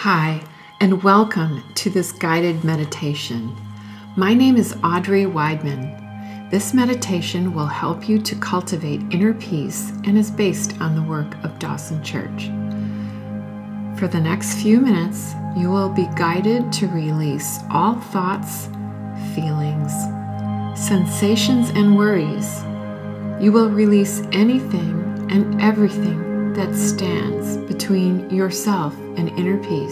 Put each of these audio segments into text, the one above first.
Hi, and welcome to this guided meditation. My name is Audrey Weidman. This meditation will help you to cultivate inner peace and is based on the work of Dawson Church. For the next few minutes, you will be guided to release all thoughts, feelings, sensations, and worries. You will release anything and everything that stands between yourself and inner peace.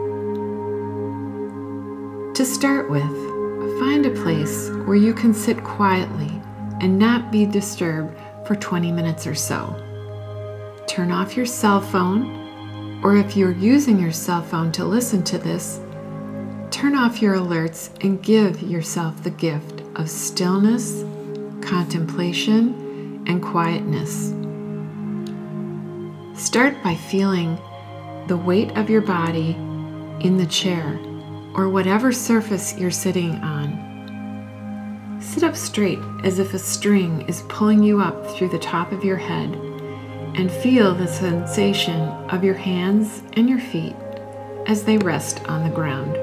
To start with, find a place where you can sit quietly and not be disturbed for 20 minutes or so. Turn off your cell phone, or if you're using your cell phone to listen to this, turn off your alerts and give yourself the gift of stillness, contemplation, and quietness. Start by feeling the weight of your body in the chair or whatever surface you're sitting on. Sit up straight as if a string is pulling you up through the top of your head, and feel the sensation of your hands and your feet as they rest on the ground.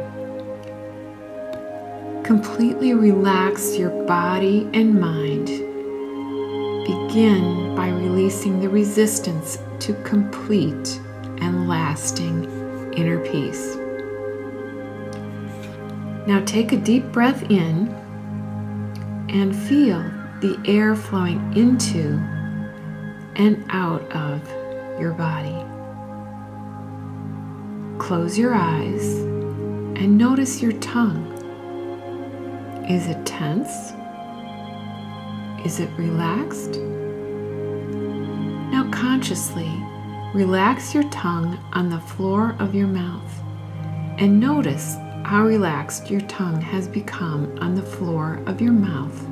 Completely relax your body and mind. Begin by releasing the resistance to complete and lasting inner peace. Now take a deep breath in and feel the air flowing into and out of your body. Close your eyes and notice your tongue. Is it tense? Is it relaxed? Now consciously relax your tongue on the floor of your mouth and notice how relaxed your tongue has become on the floor of your mouth.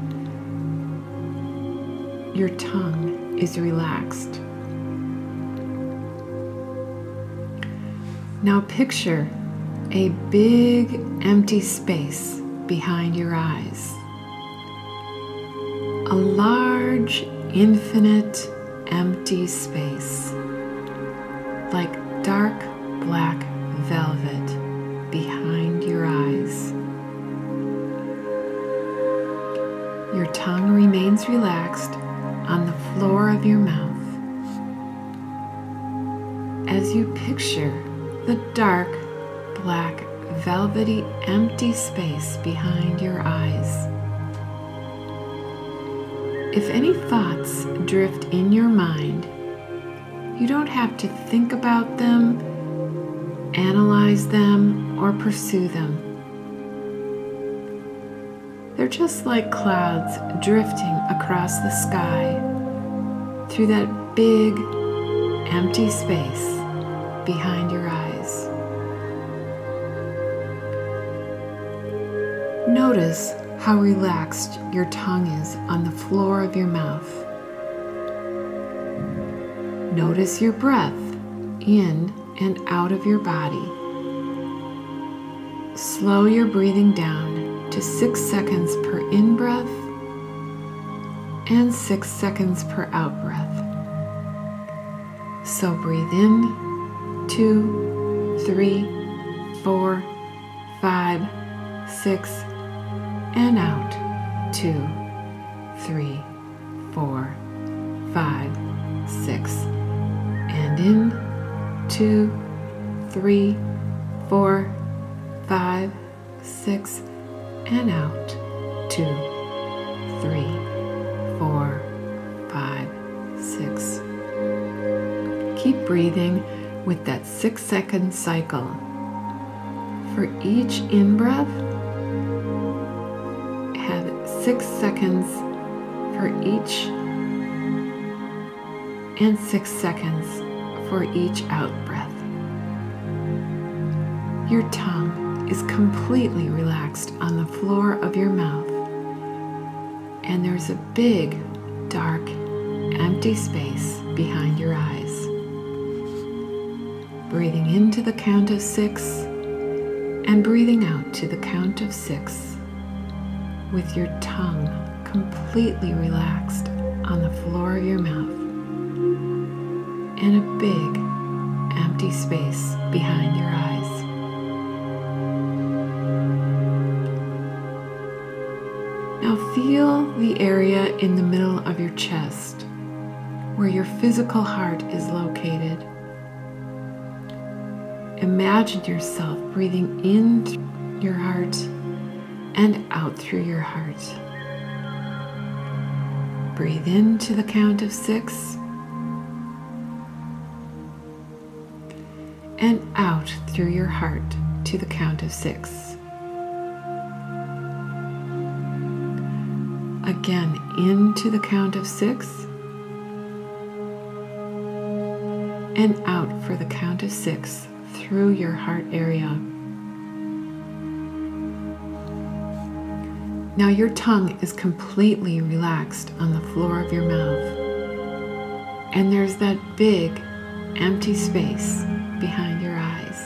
Your tongue is relaxed. Now picture a big empty space behind your eyes. A large, infinite, empty space, like dark black velvet behind your eyes. Your tongue remains relaxed on the floor of your mouth as you picture the dark, black, velvety, empty space behind your eyes. If any thoughts drift in your mind, you don't have to think about them, analyze them, or pursue them. They're just like clouds drifting across the sky through that big, empty space behind your eyes. Notice how relaxed your tongue is on the floor of your mouth. Notice your breath in and out of your body. Slow your breathing down to 6 seconds per in-breath and 6 seconds per out-breath. So breathe in 2, 3, 4, 5, 6, and out 2, 3, 4, 5, 6, and in 2, 3, 4, 5, 6, and out 2, 3, 4, 5, 6. Keep breathing with that 6-second cycle. For each in-breath, 6 seconds for each, and 6 seconds for each out breath. Your tongue is completely relaxed on the floor of your mouth, and there's a big, dark, empty space behind your eyes. Breathing into the count of 6 and breathing out to the count of 6. With your tongue completely relaxed on the floor of your mouth and a big empty space behind your eyes. Now feel the area in the middle of your chest where your physical heart is located. Imagine yourself breathing in through your heart and out through your heart. Breathe in to the count of 6 and out through your heart to the count of 6. Again, into the count of 6 and out for the count of 6 through your heart area. Now your tongue is completely relaxed on the floor of your mouth, and there's that big empty space behind your eyes.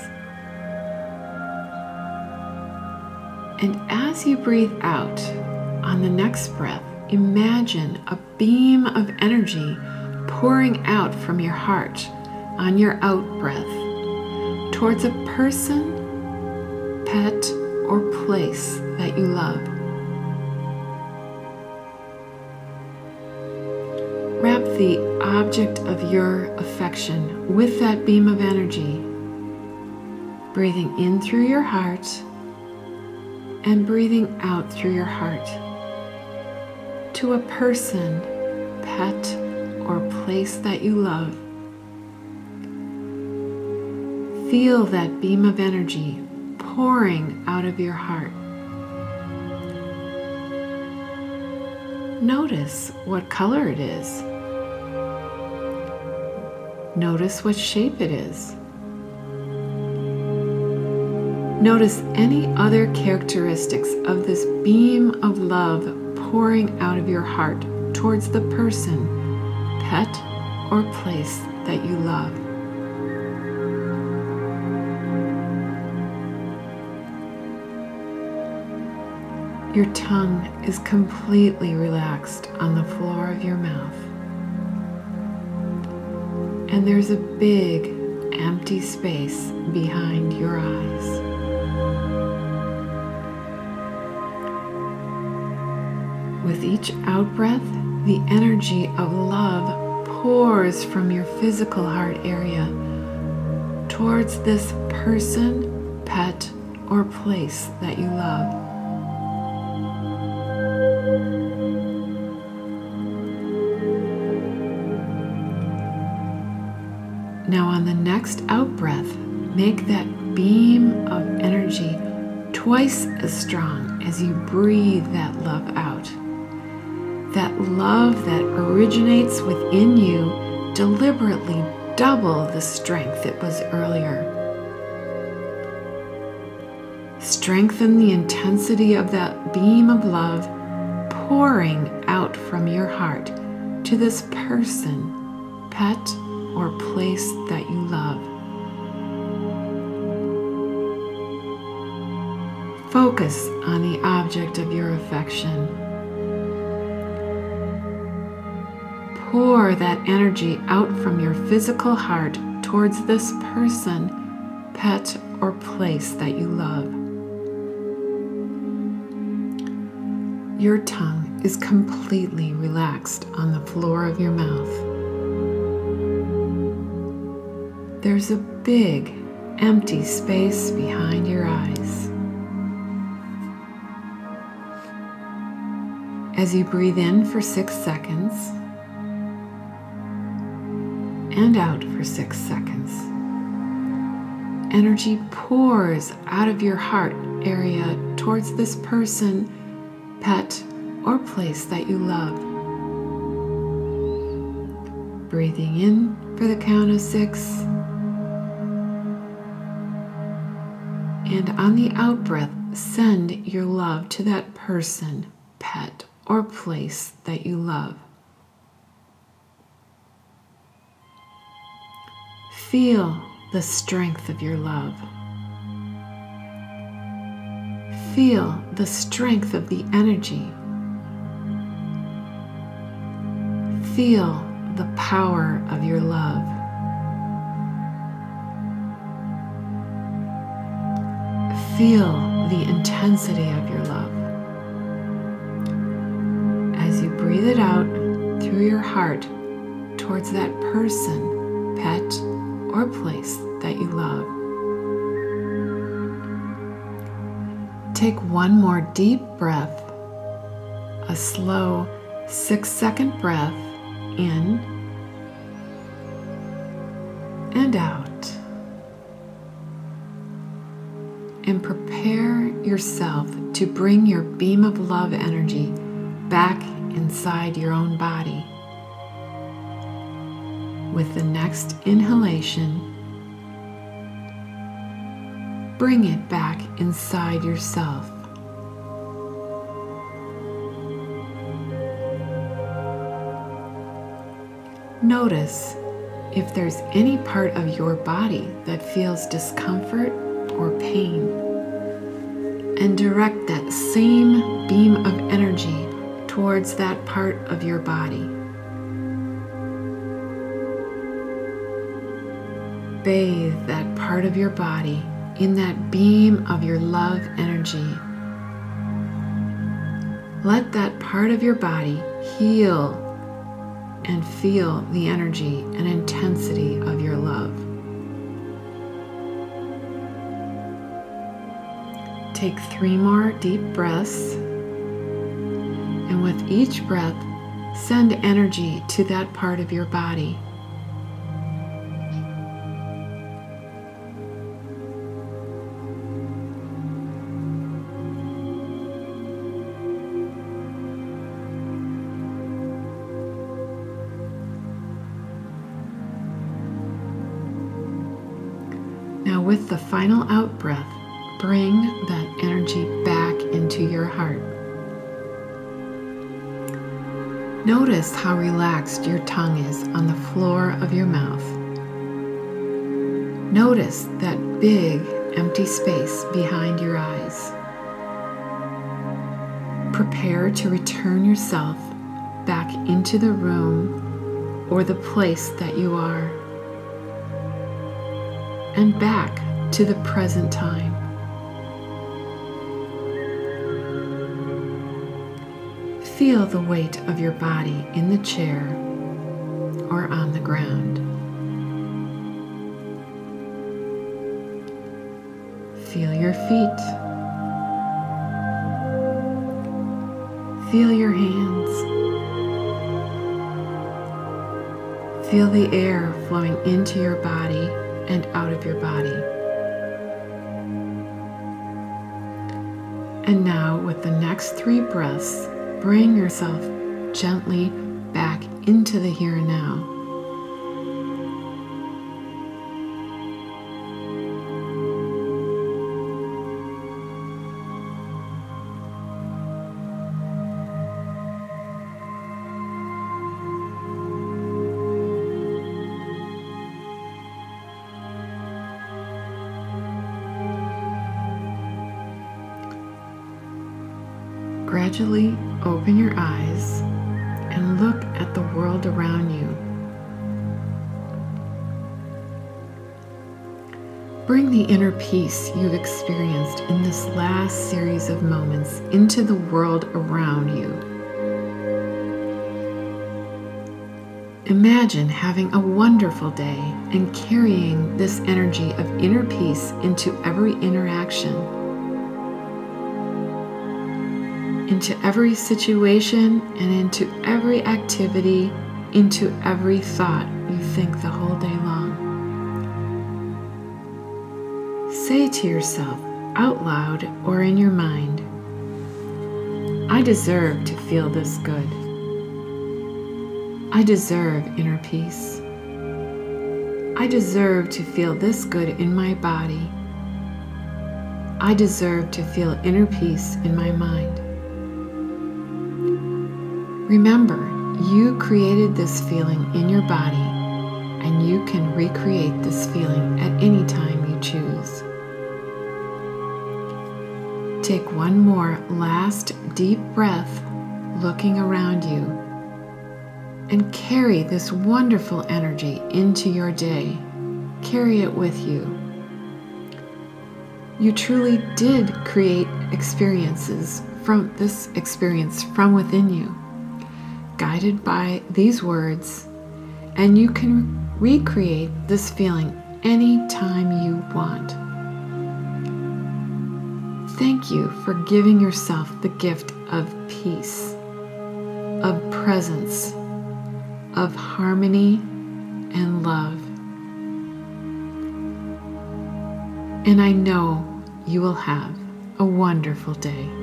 And as you breathe out, on the next breath, imagine a beam of energy pouring out from your heart on your out breath towards a person, pet, or place that you love. Wrap the object of your affection with that beam of energy, breathing in through your heart and breathing out through your heart to a person, pet, or place that you love. Feel that beam of energy pouring out of your heart. Notice what color it is. Notice what shape it is. Notice any other characteristics of this beam of love pouring out of your heart towards the person, pet, or place that you love. Your tongue is completely relaxed on the floor of your mouth. And there's a big, empty space behind your eyes. With each out-breath, the energy of love pours from your physical heart area towards this person, pet, or place that you love. Now on the next out-breath, make that beam of energy twice as strong as you breathe that love out. That love that originates within you deliberately double the strength it was earlier. Strengthen the intensity of that beam of love pouring out from your heart to this person, pet, or place that you love. Focus on the object of your affection. Pour that energy out from your physical heart towards this person, pet, or place that you love. Your tongue is completely relaxed on the floor of your mouth. There's a big, empty space behind your eyes. As you breathe in for 6 seconds and out for 6 seconds, energy pours out of your heart area towards this person, pet, or place that you love. Breathing in for the count of 6, and on the out breath, send your love to that person, pet, or place that you love. Feel the strength of your love. Feel the strength of the energy. Feel the power of your love. Feel the intensity of your love. breathe it out through your heart towards that person, pet, or place that you love. Take one more deep breath, a slow 6-second breath in and out. And prepare yourself to bring your beam of love energy back inside your own body. With the next inhalation, bring it back inside yourself. Notice if there's any part of your body that feels discomfort or pain, and direct that same beam of energy towards that part of your body. Bathe that part of your body in that beam of your love energy. Let that part of your body heal and feel the energy and intensity of your love. Take 3 more deep breaths, and with each breath, send energy to that part of your body. Now, with the final out breath, bring that energy back into your heart. Notice how relaxed your tongue is on the floor of your mouth. Notice that big, empty space behind your eyes. Prepare to return yourself back into the room or the place that you are, and back to the present time. Feel the weight of your body in the chair or on the ground. Feel your feet. Feel your hands. Feel the air flowing into your body and out of your body. And now, with the next 3 breaths, bring yourself gently back into the here and now. Gradually open your eyes and look at the world around you. Bring the inner peace you've experienced in this last series of moments into the world around you. Imagine having a wonderful day and carrying this energy of inner peace into every interaction, into every situation, and into every activity, into every thought you think the whole day long. Say to yourself, out loud or in your mind, I deserve to feel this good. I deserve inner peace. I deserve to feel this good in my body. I deserve to feel inner peace in my mind. Remember, you created this feeling in your body, and you can recreate this feeling at any time you choose. Take one more last deep breath, looking around you, and carry this wonderful energy into your day. Carry it with you. You truly did create experiences from this experience from within you. guided by these words, and you can recreate this feeling anytime you want. Thank you for giving yourself the gift of peace, of presence, of harmony and love. And I know you will have a wonderful day.